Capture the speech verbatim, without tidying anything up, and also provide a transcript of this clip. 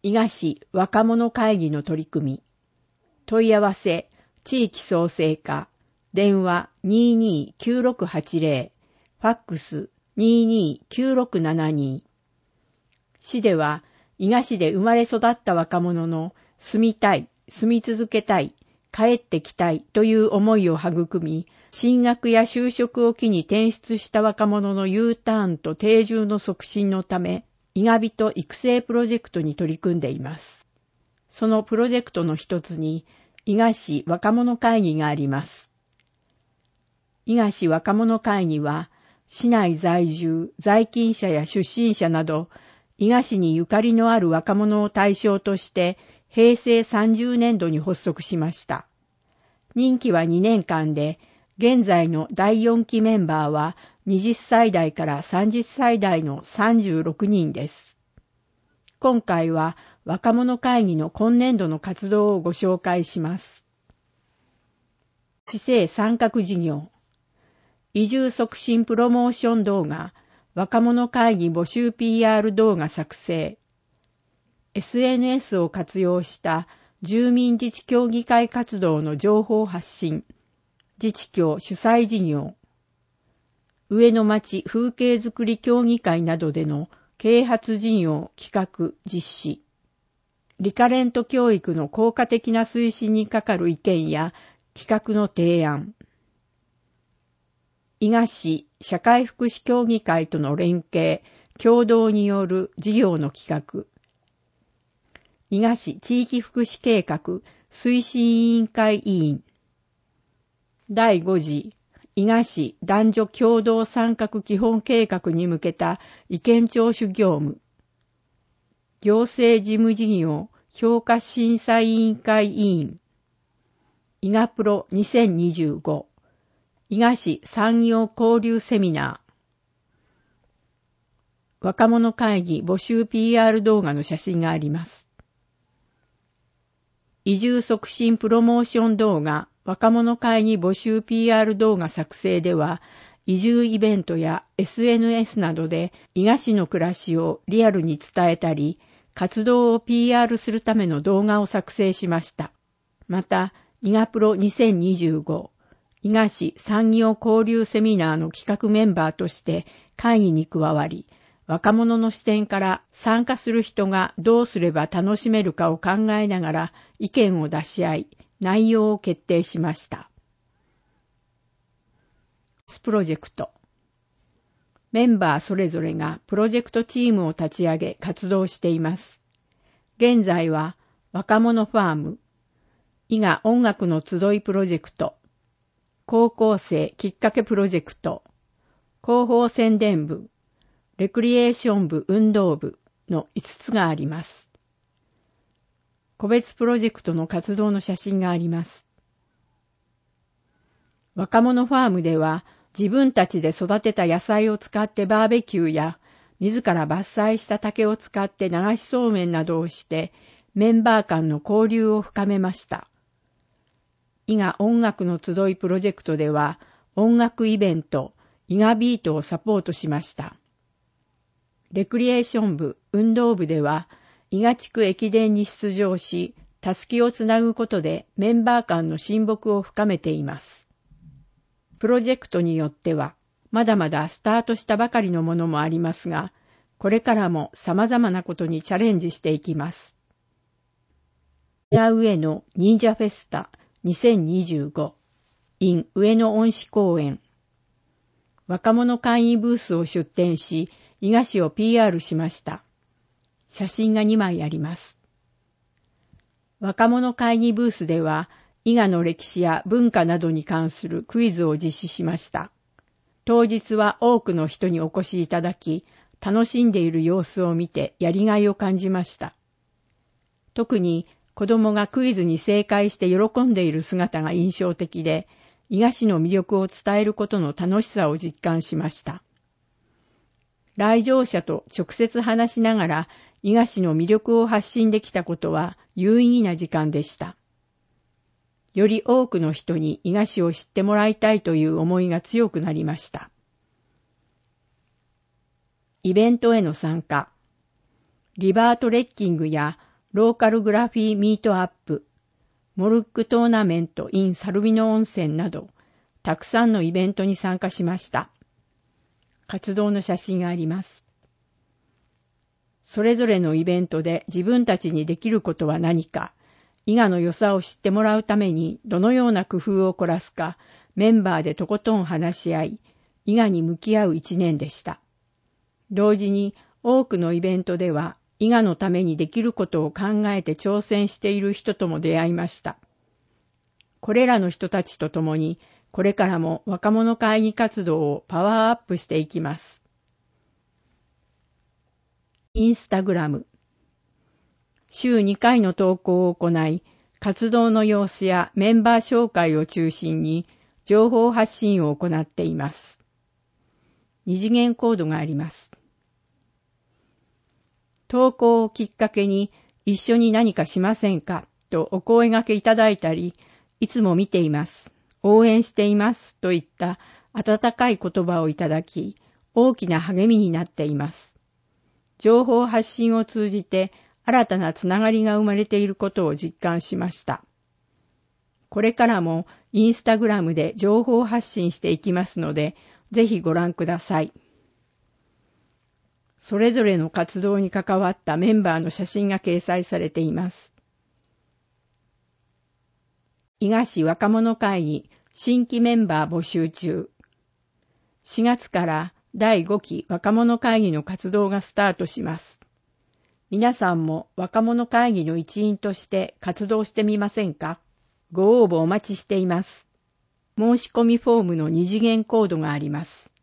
伊賀市若者会議の取り組み。問い合わせ、地域創生課、電話 にーにーきゅうろくはちぜろ、ファックス にーにーきゅうろくななに。市では、伊賀市で生まれ育った若者の住みたい、住み続けたい、帰ってきたいという思いを育み、進学や就職を機に転出した若者の U ターンと定住の促進のため、伊賀人育成プロジェクトに取り組んでいます。そのプロジェクトの一つに、伊賀市若者会議があります。伊賀市若者会議は、市内在住、在勤者や出身者など、伊賀市にゆかりのある若者を対象として、へいせいさんじゅうねんどに発足しました。任期はにねんかんで、現在のだいよんきメンバーははたち代からさんじゅっさい代のさんじゅうろくにんです。今回は若者会議の今年度の活動をご紹介します。市政参画事業、移住促進プロモーション動画、若者会議募集 ピーアール 動画作成、エスエヌエス を活用した住民自治協議会活動の情報発信、自治協主催事業、上野町風景づくり協議会などでの啓発事業企画実施、リカレント教育の効果的な推進にかかる意見や企画の提案、伊賀市社会福祉協議会との連携、協働による事業の企画、伊賀市地域福祉計画推進委員会委員、だいご次、伊賀市男女共同参画基本計画に向けた意見聴取業務、行政事務事業評価審査委員会委員、伊賀プロにせんにじゅうご、伊賀市産業交流セミナー、若者会議募集 ピーアール 動画の写真があります。移住促進プロモーション動画、若者会議募集 ピーアール 動画作成では、移住イベントや エスエヌエス などで伊賀市の暮らしをリアルに伝えたり、活動を ピーアール するための動画を作成しました。また、伊賀プロにせんにじゅうご、伊賀市産業交流セミナーの企画メンバーとして会議に加わり、若者の視点から参加する人がどうすれば楽しめるかを考えながら意見を出し合い、内容を決定しました。プロジェクト。メンバーそれぞれがプロジェクトチームを立ち上げ活動しています。現在は若者ファーム、伊賀音楽の集いプロジェクト、高校生きっかけプロジェクト、広報宣伝部、レクリエーション部運動部のいつつがあります。個別プロジェクトの活動の写真があります。若者ファームでは自分たちで育てた野菜を使ってバーベキューや自ら伐採した竹を使って流しそうめんなどをしてメンバー間の交流を深めました。伊賀音楽の集いプロジェクトでは音楽イベント伊賀ビートをサポートしました。レクリエーション部、運動部では、伊賀地区駅伝に出場し、たすきをつなぐことでメンバー間の親睦を深めています。プロジェクトによっては、まだまだスタートしたばかりのものもありますが、これからも様々なことにチャレンジしていきます。伊賀上野忍者フェスタにせんにじゅうご in 上野恩賜公園。若者会議ブースを出展し、伊賀市を ピーアール しました。写真がにまいあります。若者会議ブースでは、伊賀の歴史や文化などに関するクイズを実施しました。当日は多くの人にお越しいただき、楽しんでいる様子を見てやりがいを感じました。特に子供がクイズに正解して喜んでいる姿が印象的で、伊賀市の魅力を伝えることの楽しさを実感しました。来場者と直接話しながら伊賀市の魅力を発信できたことは有意義な時間でした。より多くの人に伊賀市を知ってもらいたいという思いが強くなりました。イベントへの参加。リバートレッキングやローカルグラフィーミートアップ、モルックトーナメント in サルビノ温泉など、たくさんのイベントに参加しました。活動の写真があります。それぞれのイベントで自分たちにできることは何か、伊賀の良さを知ってもらうためにどのような工夫を凝らすか、メンバーでとことん話し合い、伊賀に向き合う一年でした。同時に多くのイベントでは、伊賀のためにできることを考えて挑戦している人とも出会いました。これらの人たちと共に、これからも若者会議活動をパワーアップしていきます。インスタグラム。週にかいの投稿を行い、活動の様子やメンバー紹介を中心に情報発信を行っています。二次元コードがあります。投稿をきっかけに一緒に何かしませんかとお声掛けいただいたり、いつも見ています、応援していますといった温かい言葉をいただき、大きな励みになっています。情報発信を通じて新たなつながりが生まれていることを実感しました。これからもインスタグラムで情報発信していきますので、ぜひご覧ください。それぞれの活動に関わったメンバーの写真が掲載されています。伊賀市若者会議新規メンバー募集中。しがつからだいごき若者会議の活動がスタートします。皆さんも若者会議の一員として活動してみませんか？ご応募お待ちしています。申し込みフォームの二次元コードがあります。